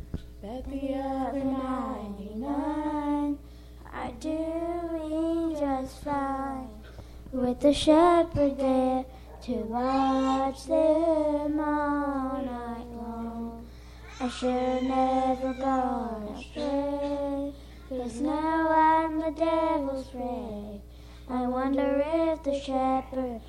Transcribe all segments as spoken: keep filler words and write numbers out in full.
Bet the other ninety-nine are doing just fine, with the shepherd there to watch them all night long. I should have never gone astray, 'cause now I'm the devil's prey. I wonder if the shepherd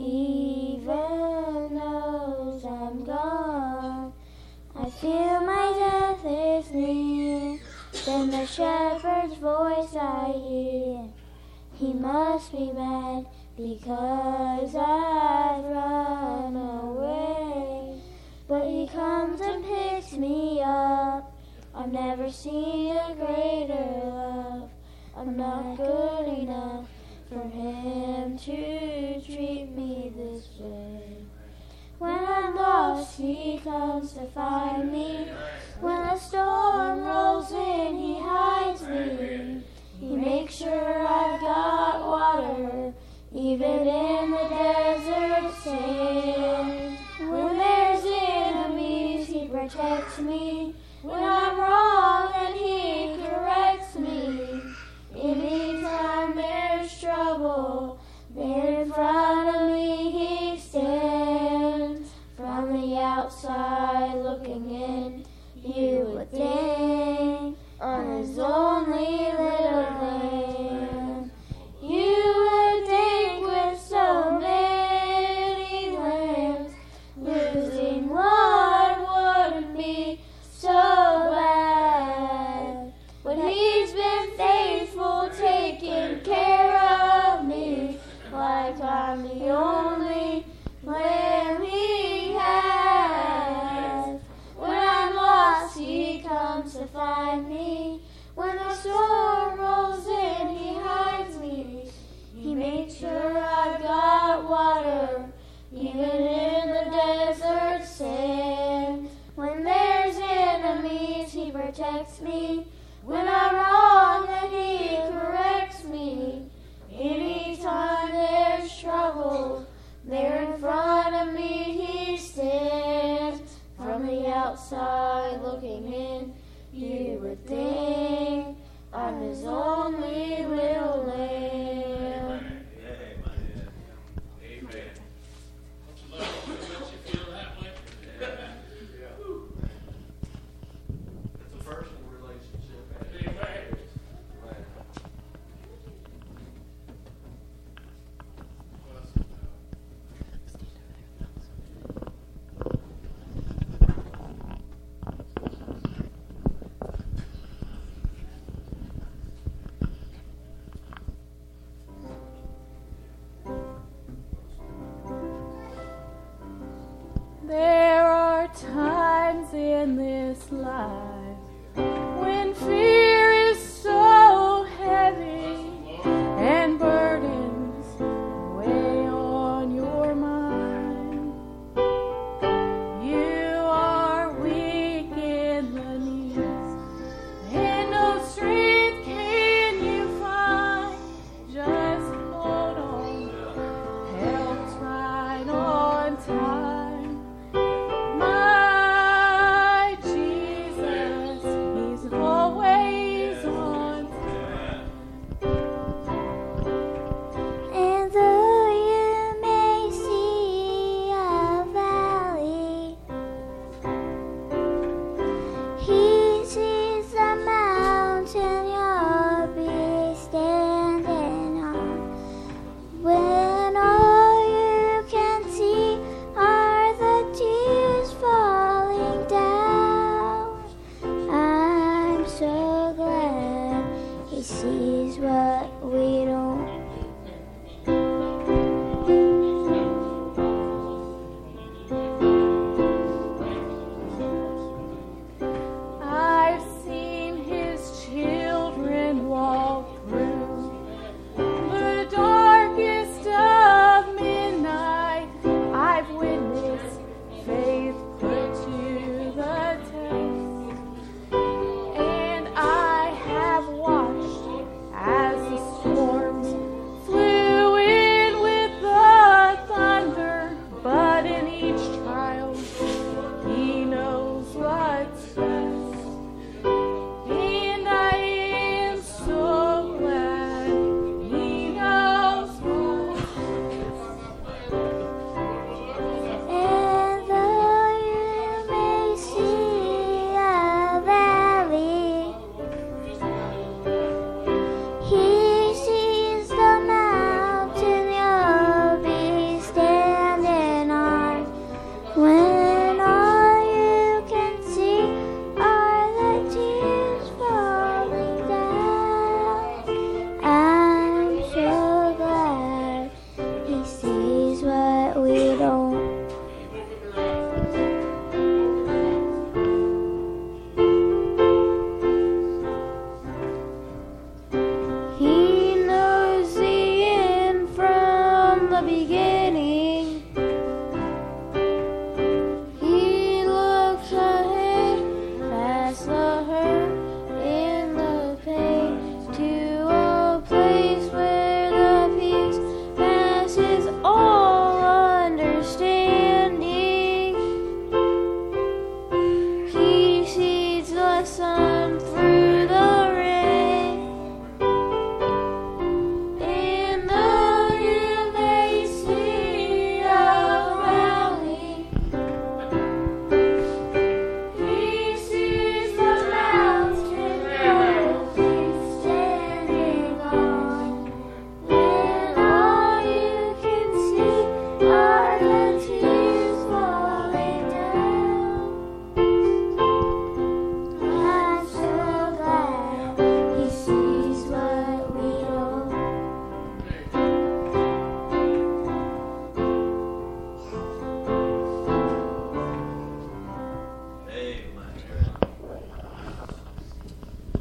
even knows I'm gone. I feel my death is near, then the shepherd's voice I hear. He must be mad because I've run away, but he comes and picks me up. I've never seen a greater love. I'm not good enough for him to treat me this way. When I'm lost, he comes to find me. When a storm rolls in, he hides me. He makes sure I've got water, even in the desert sand. When there's enemies, he protects me. When I'm wrong, then he corrects me. Anytime there's trouble, there in front of me he stands. From the outside looking in, you would think I'm his only little lamb. You would think with so many lambs, losing one wouldn't be so bad. But he's been faithful, taking care of me, like I'm the only lamb he has. When I'm lost, he comes to find me. When the storm rolls in, he hides me. He makes sure I've got water, even in the desert sand. When there's enemies, he protects me. When I'm wrong, then he corrects me. Anytime there's trouble, there in front of me he stands. From the outside looking in, you would think I'm his only little lamb. Amen. Don't you love it? Don't you feel that way? It's a personal relationship. Amen. There are times in this life